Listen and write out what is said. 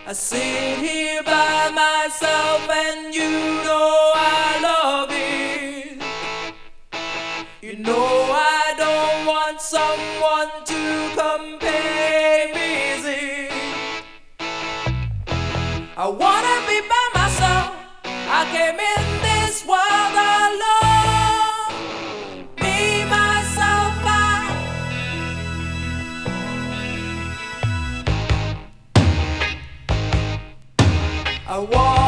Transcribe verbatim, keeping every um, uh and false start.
I sit here by myself and you know I love it. You know I don't want someone to compare me, see. I wanna be by myself. I came in this world alone. Me, myself, I I want